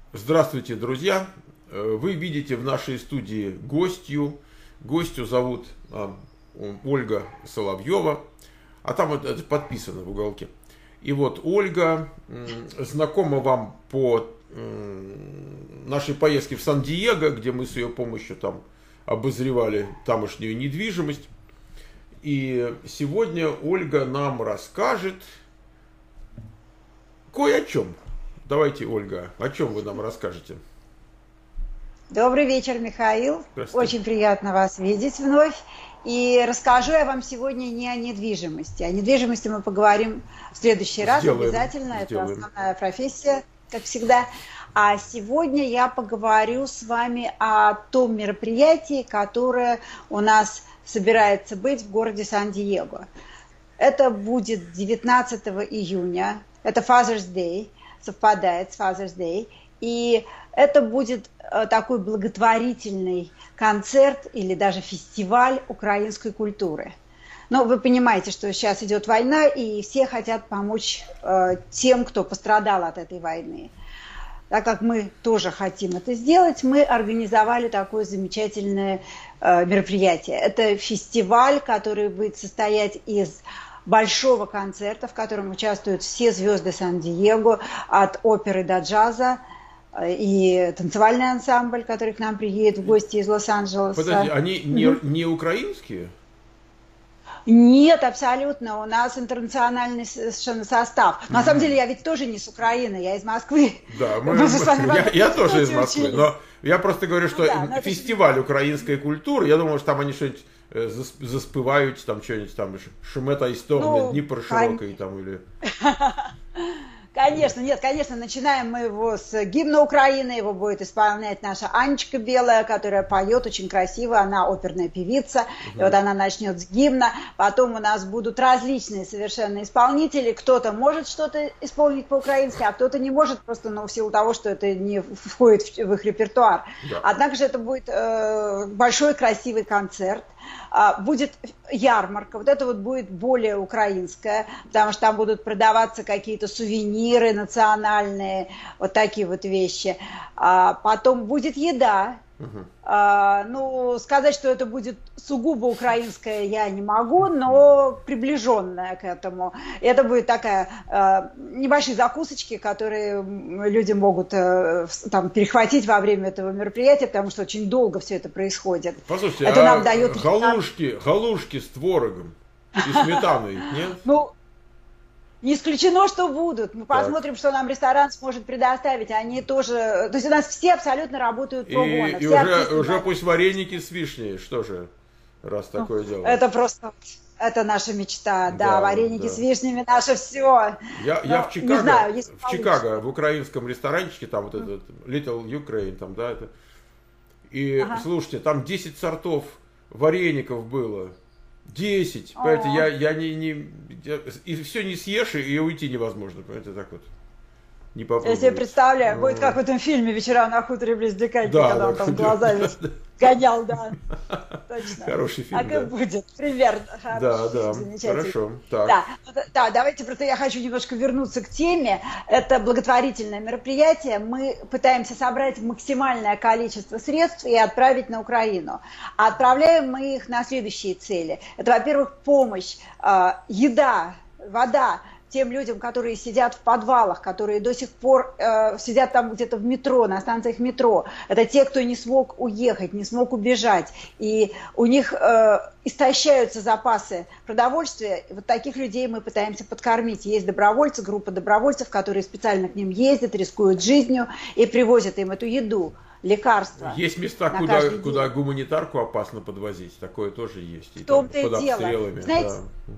Здравствуйте, друзья! Вы видите в нашей студии гостью. Гостью зовут Ольга Соловьева. А там это подписано в уголке. И вот Ольга знакома вам по нашей поездке в Сан-Диего, где мы с ее помощью там обозревали тамошнюю недвижимость. И сегодня Ольга нам расскажет кое о чем. Давайте, Ольга, о чем вы нам расскажете? Добрый вечер, Михаил. Очень приятно вас видеть вновь. И расскажу я вам сегодня не о недвижимости. О недвижимости мы поговорим в следующий раз обязательно. Это основная профессия, как всегда. А сегодня я поговорю с вами о том мероприятии, которое у нас собирается быть в городе Сан-Диего. Это будет 19 июня. Это Father's Day. Совпадает с Father's Day. И это будет такой благотворительный концерт или даже фестиваль украинской культуры. Но вы понимаете, что сейчас идет война, и все хотят помочь тем, кто пострадал от этой войны. Так как мы тоже хотим это сделать, мы организовали такое замечательное мероприятие. Это фестиваль, который будет состоять из большого концерта, в котором участвуют все звезды Сан-Диего, от оперы до джаза, и танцевальный ансамбль, который к нам приедет в гости из Лос-Анджелеса. Подожди, они не украинские? Нет, абсолютно. У нас интернациональный совершенно состав. На самом деле я ведь тоже не с Украины, я из Москвы. Да, я тоже из Москвы. Но я просто говорю, что фестиваль украинской культуры, я думаю, что там они что-нибудь заспевают, там что-нибудь там Шумета история, Днепр широкий там или... Конечно, нет, конечно, начинаем мы его с гимна Украины, его будет исполнять наша Анечка Белая, которая поет очень красиво, она оперная певица, и вот она начнет с гимна, потом у нас будут различные совершенно исполнители, кто-то может что-то исполнить по-украински, а кто-то не может, просто в силу того, что это не входит в их репертуар. Да. Однако же это будет большой красивый концерт. Будет ярмарка, вот это вот будет более украинская, потому что там будут продаваться какие-то сувениры национальные, вот такие вот вещи. Потом будет еда. Сказать, что это будет сугубо украинская, я не могу, но приближенная к этому. Это будет такая небольшие закусочки, которые люди могут там перехватить во время этого мероприятия, потому что очень долго все это происходит. Послушайте, это нам дает галушки с творогом и сметаной, нет? Не исключено, что будут. Мы посмотрим, что нам ресторан сможет предоставить. Они тоже... То есть у нас все абсолютно работают pro bono. И уже пусть вареники с вишней, что же, раз такое дело. Это просто... Это наша мечта, да, вареники с вишнями, наше все. Я в Чикаго, не знаю, в Чикаго, в украинском ресторанчике, там вот этот Little Ukraine, там, да, это. И слушайте, там 10 сортов вареников было. 10, понимаете, и все не съешь, и уйти невозможно, понимаете, так вот. Не я себе представляю, будет как в этом фильме «Вечера на хуторе близ Диканьки», когда он там глазами гонял, да. Точно. Хороший фильм, а как будет, примерно. Да, хорошо. Да, давайте просто я хочу немножко вернуться к теме. Это благотворительное мероприятие. Мы пытаемся собрать максимальное количество средств и отправить на Украину. А отправляем мы их на следующие цели. Это, во-первых, помощь, еда, вода тем людям, которые сидят в подвалах, которые до сих пор сидят там где-то в метро, на станциях метро. Это те, кто не смог уехать, не смог убежать. И у них истощаются запасы продовольствия. И вот таких людей мы пытаемся подкормить. Есть добровольцы, группа добровольцев, которые специально к ним ездят, рискуют жизнью и привозят им эту еду, лекарства. Есть места, куда гуманитарку опасно подвозить. Такое тоже есть. В том-то и дело. Знаете,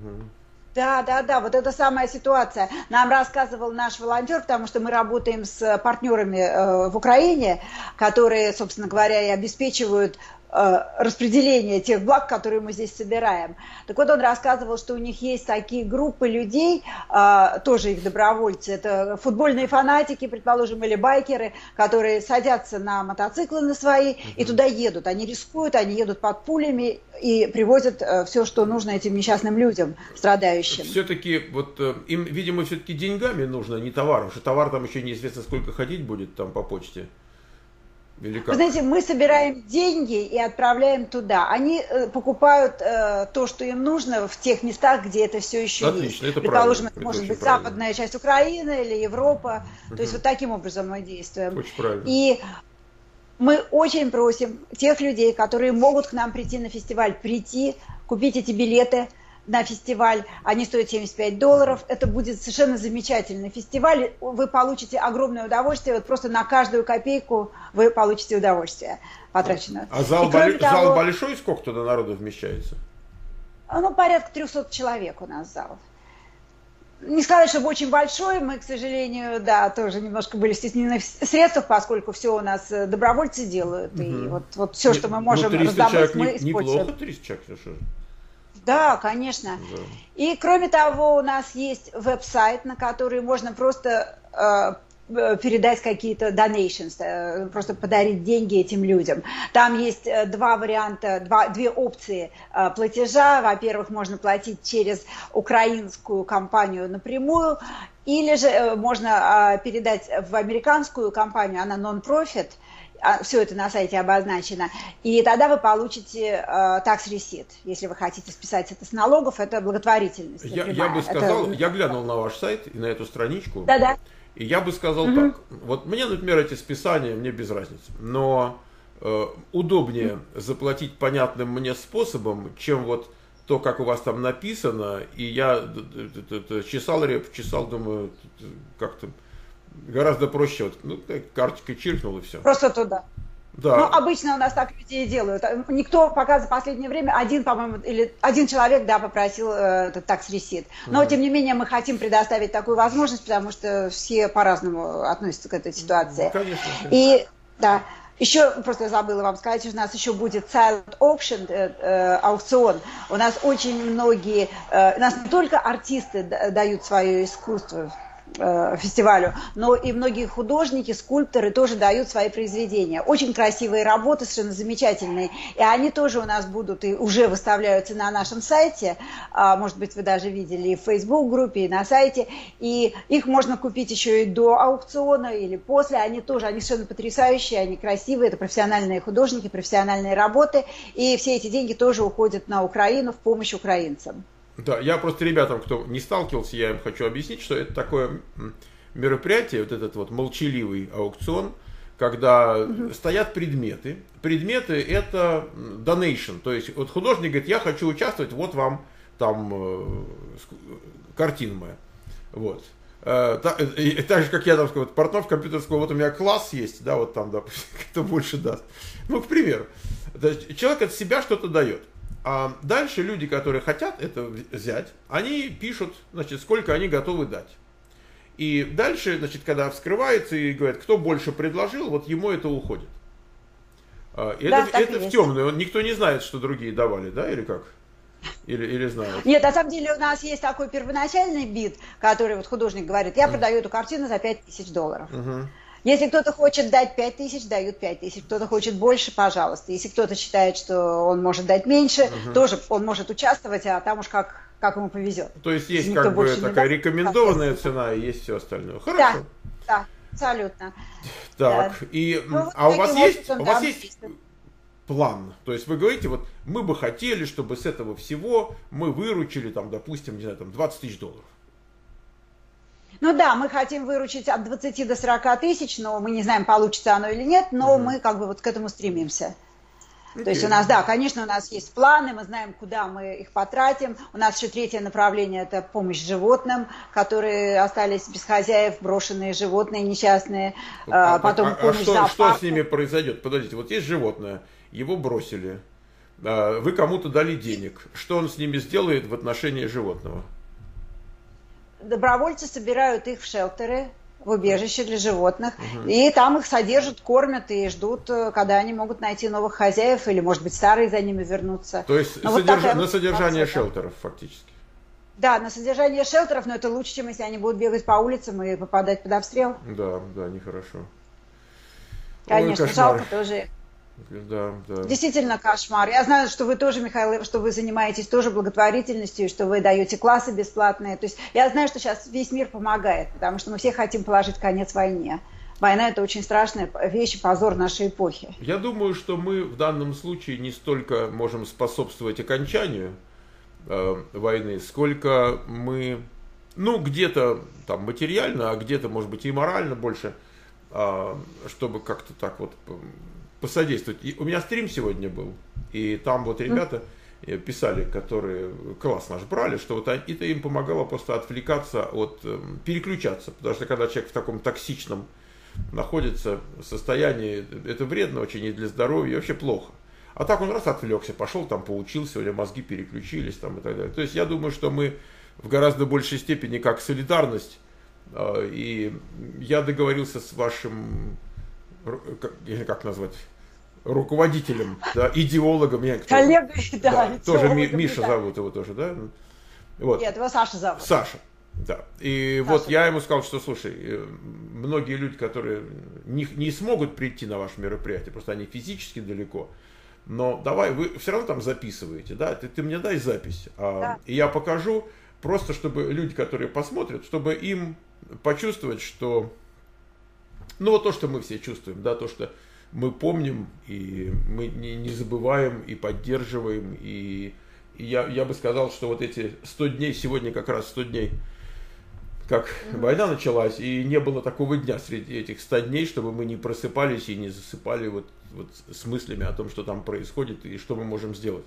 да, вот это самая ситуация. Нам рассказывал наш волонтер, потому что мы работаем с партнерами в Украине, которые, собственно говоря, и обеспечивают распределения тех благ, которые мы здесь собираем. Так вот, он рассказывал, что у них есть такие группы людей, тоже их добровольцы, это футбольные фанатики, предположим, или байкеры, которые садятся на мотоциклы на свои и туда едут. Они рискуют, они едут под пулями и привозят все, что нужно этим несчастным людям, страдающим. Все-таки, вот им, видимо, все-таки деньгами нужно, а не товаром, что товар там еще неизвестно сколько ходить будет там по почте. Вы знаете, мы собираем деньги и отправляем туда. Они покупают то, что им нужно в тех местах, где это все еще Отлично, есть. Это предположим, это может быть правильно. западная часть Украины или Европа. То есть вот таким образом мы действуем. Очень правильно. И мы очень просим тех людей, которые могут к нам прийти на фестиваль, прийти, купить эти билеты на фестиваль. Они стоят $75. Это будет совершенно замечательный фестиваль. Вы получите огромное удовольствие. Вот просто на каждую копейку вы получите удовольствие потраченное. А зал большой? Сколько туда народу вмещается? Ну, порядка 300 человек у нас зал. Не сказать, чтобы очень большой. Мы, к сожалению, да, тоже немножко были стеснены в средствах, поскольку все у нас добровольцы делают. И вот все, что мы можем раздобыть, мы используем. Неплохо 300 человек, что же. Да, конечно. Да. И кроме того, у нас есть веб-сайт, на который можно просто передать какие-то donations, просто подарить деньги этим людям. Там есть два варианта, две опции платежа. Во-первых, можно платить через украинскую компанию напрямую, или же можно передать в американскую компанию, она non-profit. Все это на сайте обозначено. И тогда вы получите tax receipt. Если вы хотите списать это с налогов, это благотворительность. Я бы сказал, я глянул на ваш сайт и на эту страничку. Да-да. И я бы сказал так. Вот мне, например, эти списания, мне без разницы. Но удобнее заплатить понятным мне способом, чем вот то, как у вас там написано. И я чесал реп, думаю, как-то... Гораздо проще, вот, ну, карточкой чиркнул и все. Просто туда. Да. Ну, обычно у нас так люди и делают. Никто пока за последнее время, по-моему, или один человек, да, попросил этот tax receipt. Но, тем не менее, мы хотим предоставить такую возможность, потому что все по-разному относятся к этой ситуации. Конечно. И, да, еще, просто забыла вам сказать, у нас еще будет silent auction, аукцион. У нас очень многие, у нас не только артисты дают свое искусство фестивалю, но и многие художники, скульпторы тоже дают свои произведения. Очень красивые работы, совершенно замечательные. И они тоже у нас будут и уже выставляются на нашем сайте. Может быть, вы даже видели и в Facebook-группе, и на сайте. И их можно купить еще и до аукциона или после. Они совершенно потрясающие, они красивые. Это профессиональные художники, профессиональные работы. И все эти деньги тоже уходят на Украину в помощь украинцам. Да, я просто ребятам, кто не сталкивался, я им хочу объяснить, что это такое мероприятие, вот этот вот молчаливый аукцион, когда стоят предметы. Предметы это donation, то есть вот художник говорит, я хочу участвовать, вот вам там картина моя. Вот. Так же, как я там сказал, Портнов компьютерского, вот у меня класс есть, да, вот там, допустим, кто больше даст. Ну, к примеру, человек от себя что-то дает. А дальше люди, которые хотят это взять, они пишут, значит, сколько они готовы дать. И дальше, значит, когда вскрывается и говорят, кто больше предложил, вот ему это уходит. Это в темную, никто не знает, что другие давали, да, или как? Или знают? Нет, на самом деле у нас есть такой первоначальный бид, который вот художник говорит, я продаю эту картину за $5000. Если кто-то хочет дать 5000, дают 5000. Кто-то хочет больше, пожалуйста. Если кто-то считает, что он может дать меньше, тоже он может участвовать, а там уж как ему повезет. То есть есть как бы такая рекомендованная цена, и есть все остальное. Хорошо. Да, абсолютно. Так, и у вас есть план? То есть вы говорите, вот мы бы хотели, чтобы с этого всего мы выручили, там, допустим, не знаю, там, $20 000. Ну да, мы хотим выручить от 20 до 40 тысяч, но мы не знаем, получится оно или нет, но мы как бы вот к этому стремимся. То есть у нас, да, конечно, у нас есть планы, мы знаем, куда мы их потратим. У нас еще третье направление – это помощь животным, которые остались без хозяев, брошенные животные несчастные. Потом помощь зоопарку. Что с ними произойдет? Подождите, вот есть животное, его бросили, вы кому-то дали денег. Что он с ними сделает в отношении животного? Добровольцы собирают их в шелтеры, в убежище для животных. И там их содержат, кормят и ждут, когда они могут найти новых хозяев, или, может быть, старые за ними вернутся. То есть на содержание шелтеров фактически. Да, на содержание шелтеров, но это лучше, чем если они будут бегать по улицам и попадать под обстрел. Да, нехорошо. Конечно, жалко тоже. Да. Действительно кошмар. Я знаю, что вы тоже, Михаил, что вы занимаетесь тоже благотворительностью, что вы даете классы бесплатные. То есть я знаю, что сейчас весь мир помогает, потому что мы все хотим положить конец войне. Война – это очень страшная вещь, позор нашей эпохи. Я думаю, что мы в данном случае не столько можем способствовать окончанию войны, сколько мы, где-то там материально, а где-то, может быть, и морально больше, чтобы как-то так вот посодействовать. И у меня стрим сегодня был, и там вот ребята писали, которые класс наш брали, что вот это им помогало просто отвлекаться переключаться, потому что когда человек в таком токсичном находится состоянии, это вредно очень и для здоровья, и вообще плохо. А так он раз отвлекся, пошел там поучился, у него мозги переключились там и так далее. То есть я думаю, что мы в гораздо большей степени как солидарность, и я договорился с вашим, как назвать, руководителем, да, идеологом. Коллегой, да. Тоже Миша зовут его тоже, да? Вот. Нет, его Саша зовут. Саша, да. И Саша. Вот я ему сказал, что, слушай, многие люди, которые не смогут прийти на ваше мероприятие, просто они физически далеко, но давай, вы все равно там записываете, да? Ты мне дай запись, да. И я покажу, просто чтобы люди, которые посмотрят, чтобы им почувствовать, что, вот то, что мы все чувствуем, да, то, что мы помним, и мы не забываем, и поддерживаем, и я бы сказал, что вот эти 100 дней, сегодня как раз 100 дней, как война началась, и не было такого дня среди этих 100 дней, чтобы мы не просыпались и не засыпали вот с мыслями о том, что там происходит, и что мы можем сделать,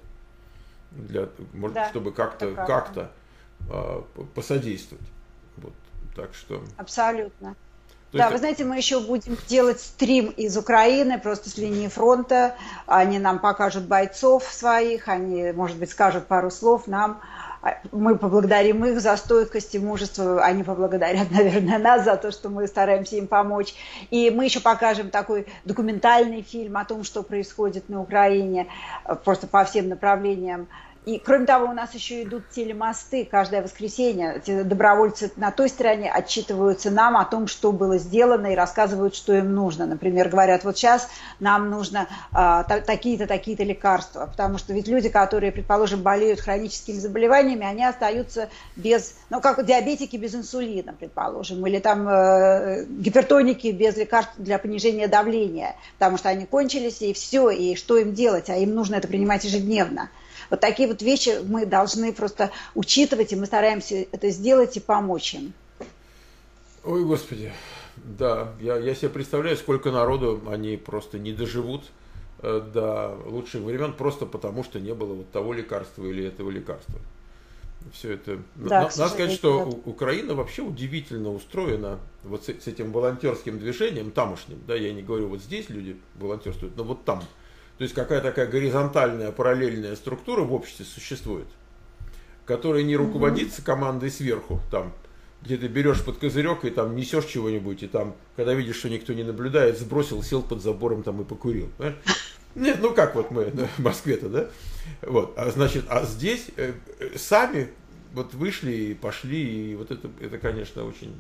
чтобы как-то посодействовать. Вот, так что... Абсолютно. Да, вы знаете, мы еще будем делать стрим из Украины, просто с линии фронта. Они нам покажут бойцов своих, они, может быть, скажут пару слов нам. Мы поблагодарим их за стойкость и мужество. Они поблагодарят, наверное, нас за то, что мы стараемся им помочь. И мы еще покажем такой документальный фильм о том, что происходит на Украине, просто по всем направлениям. И, кроме того, у нас еще идут телемосты каждое воскресенье. Добровольцы на той стороне отчитываются нам о том, что было сделано, и рассказывают, что им нужно. Например, говорят, вот сейчас нам нужно такие-то, такие-то лекарства. Потому что ведь люди, которые, предположим, болеют хроническими заболеваниями, они остаются без, как диабетики без инсулина, предположим, или там гипертоники без лекарств для понижения давления, потому что они кончились, и все, и что им делать, а им нужно это принимать ежедневно. Вот такие вот вещи мы должны просто учитывать, и мы стараемся это сделать и помочь им. Ой, Господи, да, я себе представляю, сколько народу они просто не доживут до лучших времен, просто потому что не было вот того лекарства или этого лекарства. Все это. Да, надо сказать, что Украина вообще удивительно устроена вот с этим волонтерским движением тамошним. Да, я не говорю, вот здесь люди волонтерствуют, но вот там. То есть какая такая горизонтальная параллельная структура в обществе существует, которая не руководится командой сверху, там, где ты берешь под козырек и там несешь чего-нибудь, и там, когда видишь, что никто не наблюдает, сбросил, сел под забором там и покурил. Да? Нет, как вот мы в Москве-то, да? Вот, а здесь сами вот вышли и пошли, и вот это конечно, очень...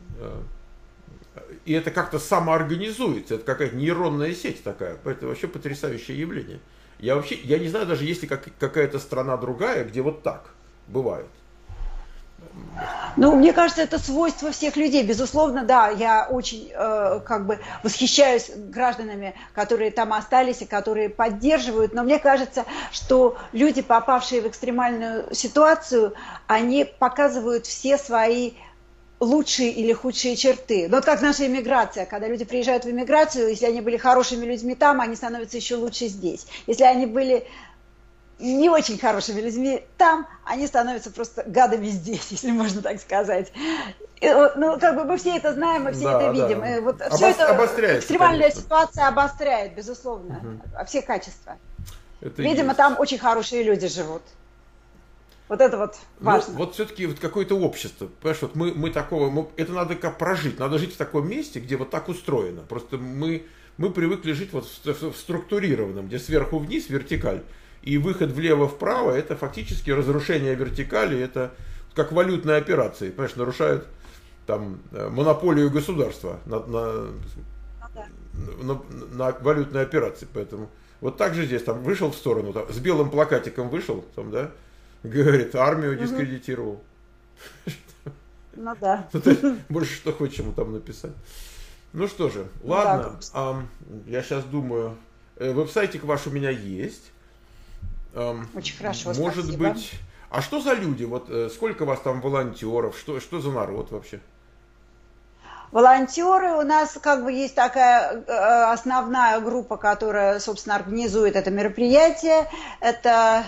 И это как-то самоорганизуется, это какая-то нейронная сеть такая, это вообще потрясающее явление. Я не знаю даже, есть ли какая-то страна другая, где вот так бывает. Мне кажется, это свойство всех людей. Безусловно, да, я очень восхищаюсь гражданами, которые там остались и которые поддерживают. Но мне кажется, что люди, попавшие в экстремальную ситуацию, они показывают все свои лучшие или худшие черты. Вот как наша иммиграция. Когда люди приезжают в иммиграцию, если они были хорошими людьми там, они становятся еще лучше здесь. Если они были не очень хорошими людьми там, они становятся просто гадами здесь, если можно так сказать. Мы все это знаем, мы все это видим. Да. Вот все это экстремальная конечно. Ситуация обостряет, безусловно, все качества. Это видимо, там очень хорошие люди живут. Вот это вот важно. Ну, вот все-таки вот какое-то общество, понимаешь, вот мы такого, это надо как прожить, надо жить в таком месте, где вот так устроено. Просто мы привыкли жить вот в структурированном, где сверху вниз вертикаль, и выход влево-вправо, это фактически разрушение вертикали, это как валютные операции, понимаешь, нарушают там монополию государства на валютные операции, поэтому вот так же здесь, там, вышел в сторону, там, с белым плакатиком вышел, там, да, говорит, армию дискредитировал. Ну да. Больше что хочешь ему там написать. Ну что же, ладно, я сейчас думаю, веб-сайтик ваш у меня есть. Очень хорошо, может спасибо. быть, а что за люди, вот сколько у вас там волонтеров, что за народ вообще? Волонтеры, у нас как бы есть такая основная группа, которая, собственно, организует это мероприятие. Это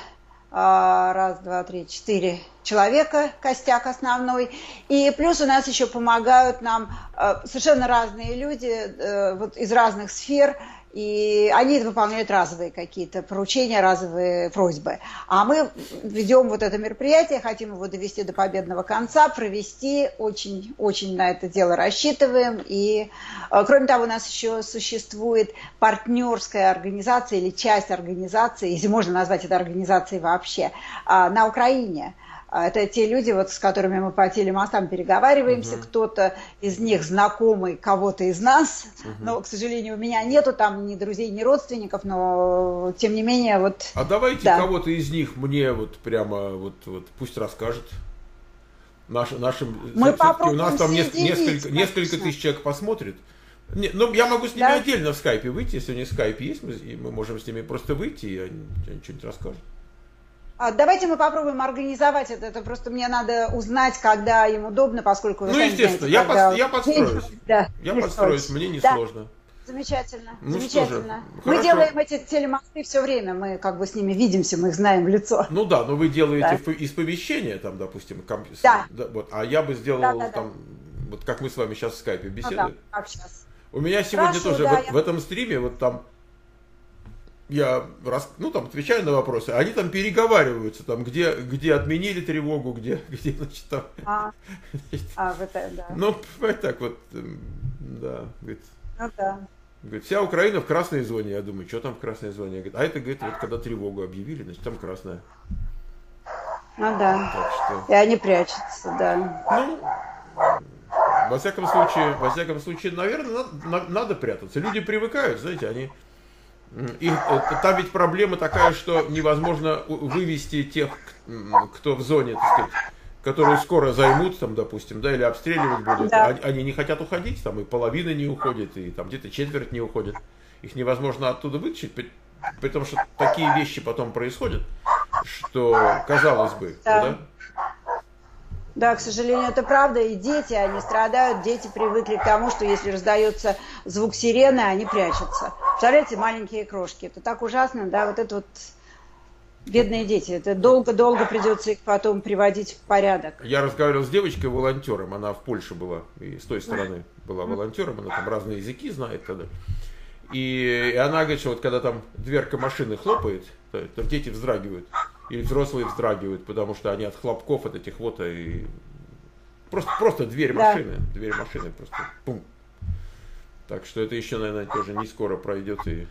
4 человека, костяк основной. И плюс у нас еще помогают нам совершенно разные люди вот из разных сфер. И они выполняют разовые какие-то поручения, разовые просьбы. А мы ведем вот это мероприятие, хотим его довести до победного конца, провести, очень на это дело рассчитываем. И, кроме того, у нас еще существует партнерская организация или часть организации, если можно назвать это организацией вообще, на Украине. Это те люди, вот, с которыми мы по телемостам переговариваемся. Кто-то из них знакомый кого-то из нас. Но, к сожалению, у меня нету там ни друзей, ни родственников. Но, тем не менее, вот... А давайте кого-то из них мне вот прямо вот пусть расскажет. Нашим... Мы попробуем у нас там несколько тысяч человек посмотрит. Ну, я могу с ними отдельно в скайпе выйти. Если у них скайп есть, мы можем с ними просто выйти, и они что-нибудь расскажут. Давайте мы попробуем организовать это. Это просто мне надо узнать, когда им удобно, поскольку... Ну, естественно, знаете, я подстроюсь. Я подстроюсь, мне несложно. Замечательно, Ну, замечательно. Мы делаем эти телемосты все время, мы как бы с ними видимся, мы их знаем в лицо. Ну да, но вы делаете исповещение, там, допустим, вот, а я бы сделал там, вот как мы с вами сейчас в скайпе беседуем. Как сейчас. У меня сегодня тоже в этом стриме, вот там, я там отвечаю на вопросы, они там переговариваются, там, где отменили тревогу, где значит, там. Ну, так вот, да, говорит. Ну да. Говорит, вся Украина в красной зоне. Я думаю, что там в красной зоне? Говорит, а это, говорит, вот когда тревогу объявили, значит, там красная. Ну да. Так что... И они прячутся, да. Ну, во всяком случае, наверное, надо прятаться. Люди привыкают, знаете, там ведь проблема такая, что невозможно вывести тех, кто в зоне, так сказать, которые скоро займут, там, допустим, да, или обстреливать будут. Да. Они не хотят уходить, там и половина не уходит, и там где-то четверть не уходит. Их невозможно оттуда вытащить, потому что такие вещи потом происходят, что, казалось бы, да? Да, к сожалению, это правда. И дети, они страдают, дети привыкли к тому, что если раздается звук сирены, они прячутся. Представляете, маленькие крошки. Это так ужасно, да, вот это вот бедные дети. Это долго-долго придется их потом приводить в порядок. Я разговаривал с девочкой-волонтером, она в Польше была, и с той стороны была волонтером, она там разные языки знает тогда. И она говорит, что вот когда там дверка машины хлопает, то дети вздрагивают. Или взрослые вздрагивают, потому что они от хлопков, от этих вот, и просто дверь машины просто пум. Так что это еще, наверное, тоже не скоро пройдет. И...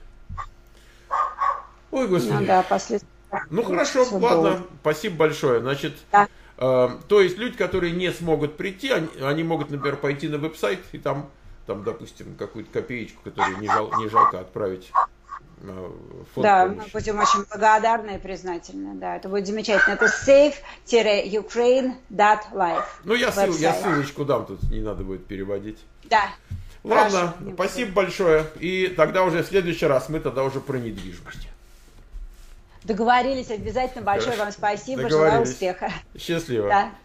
Ой, господи. Ну да, последствия. Ну хорошо, ладно, спасибо большое. Значит, то есть люди, которые не смогут прийти, они могут, например, пойти на веб-сайт и там, допустим, какую-то копеечку, которую не жалко отправить. Да, мы будем очень благодарны и признательны. Да, это будет замечательно. Это save-ukraine.life. Ну, я ссылочку дам, тут не надо будет переводить. Да. Ладно, хорошо, спасибо большое. И тогда уже в следующий раз мы тогда уже про недвижимость. Договорились, обязательно. Большое вам спасибо. Желаю успеха. Счастливо. Да.